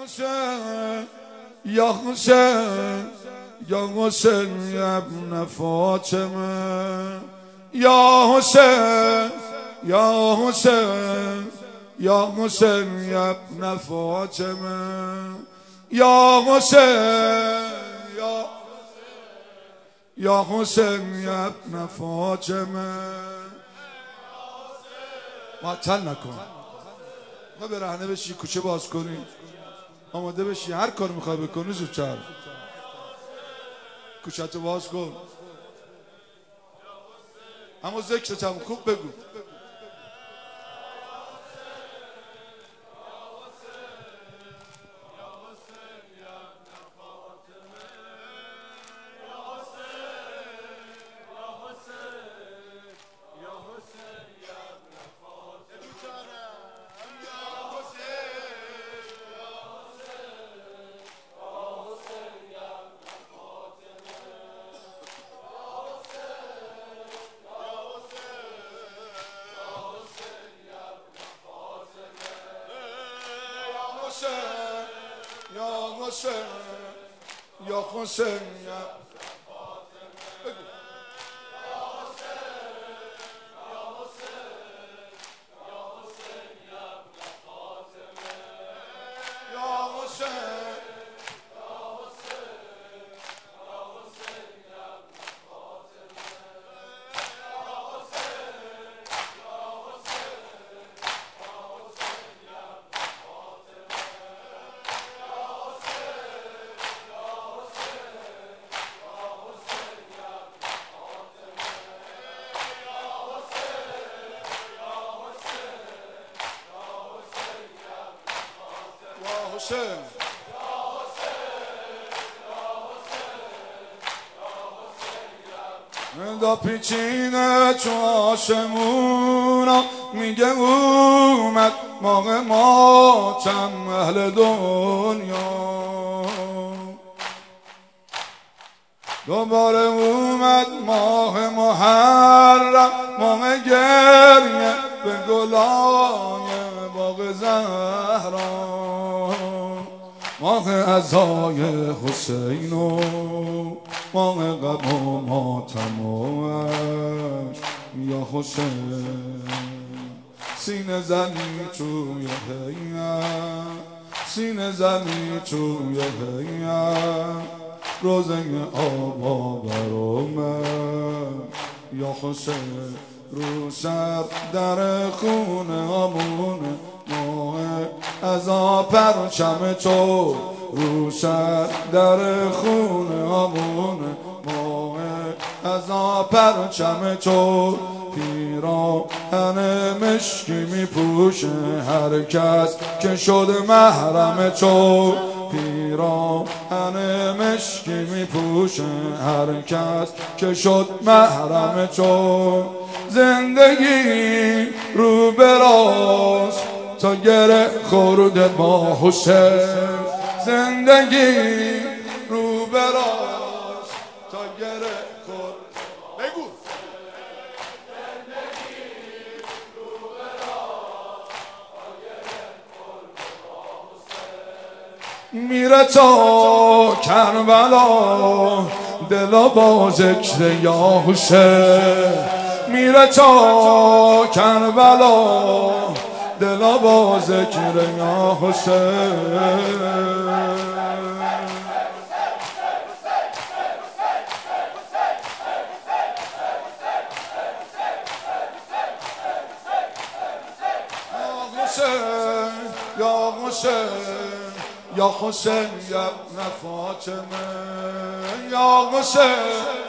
حسین یا حسین یا حسین یا ابن فاطمه یا حسین یا حسین یا حسین یا ابن فاطمه یا حسین یا حسین یا ابن فاطمه. معطل نکن، ما برهنه بشی، کوچه باز کنی، آماده بشی، هر کار میخوای بکنی زودتر کوچه تو باز کن، اما ذکرت هم خوب بگو. یا حسین یا حسین یا دا پیچینه تو آسمونا میگه اومد موقع ماتم اهل دنیا، دوباره اومد ماه محرم موقع گریه به گلای باغ زهرا، ماه عزای حسین و ماه غم و ماتمش یا حسین. سینه زنی توی هیئت، سینه زنی توی هیئت، روزه آبا برامه یا حسین. رو سر در خونه آمونه ماه عزا پرچم تو، رو سر در خونه آمونه ماه عزا پرچم تو، پیراهن مشکی میپوشه هر کس که شد محرم تو، پیراهن مشکی میپوشه هر کس که شد محرم تو. زندگی رو براست تا گره خورده با حسین، زندگی رو براست تا گره خورده. بگو میره تا کربلا دلا با ذکر یا حسین، میره تا کربلا دلا با ذکر یا حسین. یا حسین یا حسین یا ابن فاطمه یا حسین.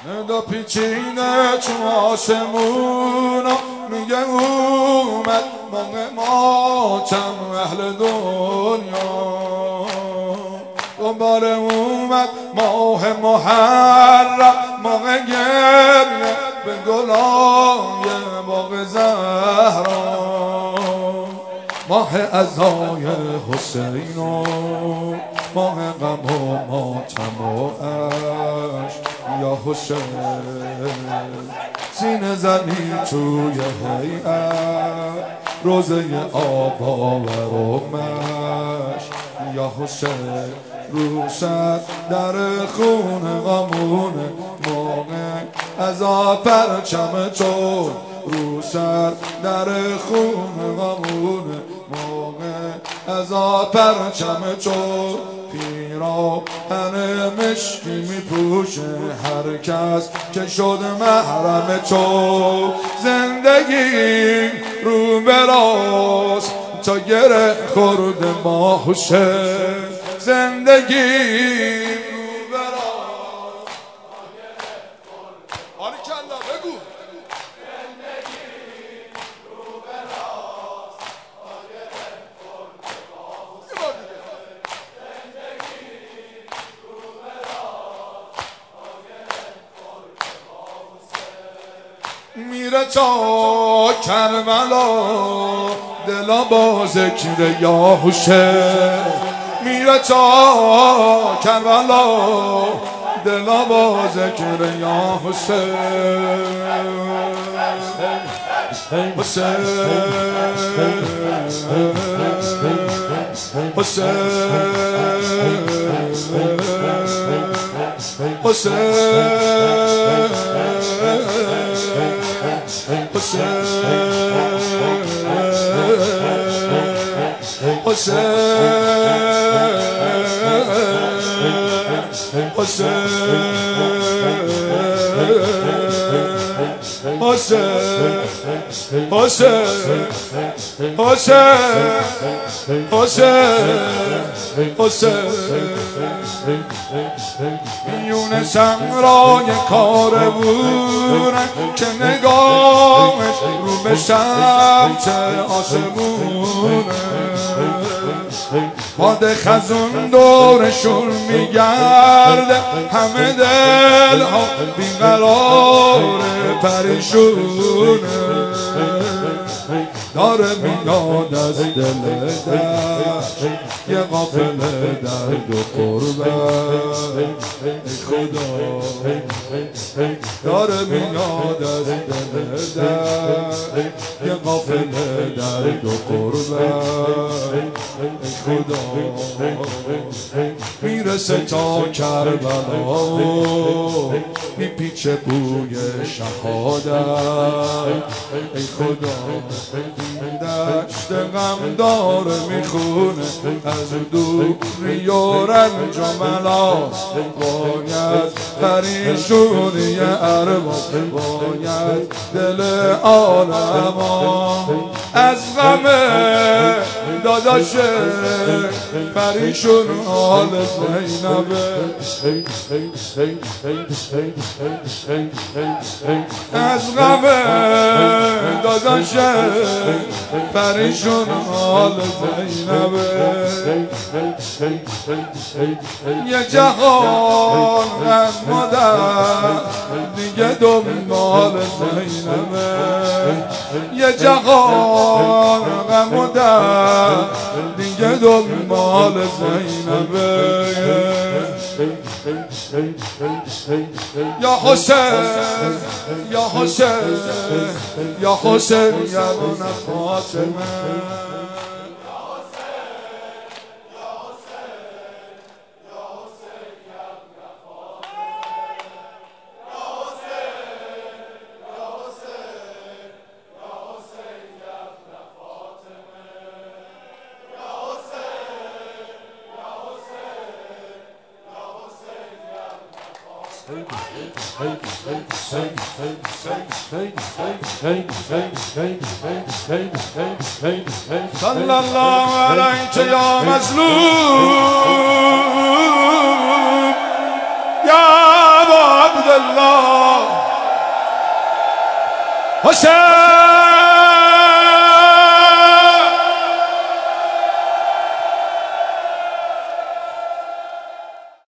ندا پیچینه چون آسمونا میگه اومد موقع ماتم اهل دنیا دوباره اومد ماه محرم موقع گریه به گلای باغ زهرا ماه عزای حسین و ماه غم و ماتم و عشق یا حسین سینه زنی توی هیئت روزه آباور و مشق یا حسین روشن در خون غمونه موقع از پرچم تو روشن در خون غمونه موقع از پرچم تو پیراهن مشکی میپوشه هر کس که شد محرم تو زندگی رو براست تا گره خورد ما حسین زندگی رو براست تا گره خورد آری کلا بگو زندگی رو براست تا گره خورد ما حسین زندگی رو براست تا گره خورد ما حسین میره تا کربلا دلا با ذکر یا حسین میره تا کربلا دلا با ذکر یا حسین حسین میون صحرای کاروونه که نگاهش رو به سمت آسمونه باد خزون دورشون میگرده همه دلها بیقرار پریشونه داره میاد از دل دشت یه قافله درد و قربت ای خدا داره میاد از دل دشت یه قافله درد و قربت ای خدا میرسه تا کربلا و میپیچه بوی شهادت ای خدا دشت غم داره میخونه از دوری و رنج و ملاس باید پریشونی ارواح باید دل عالما از غم داداشه پریشون حال زینبه از غم داداشه پریشون حال زینبه یه جهان از مادر دیگه دنبال زینبه یه جهان غم و درد دیگه دنبال زینبه یا حسین یا حسین یا حسین یا ابن فاطمه صلی الله علیک یا مظلوم یا ابا عبدالله حسین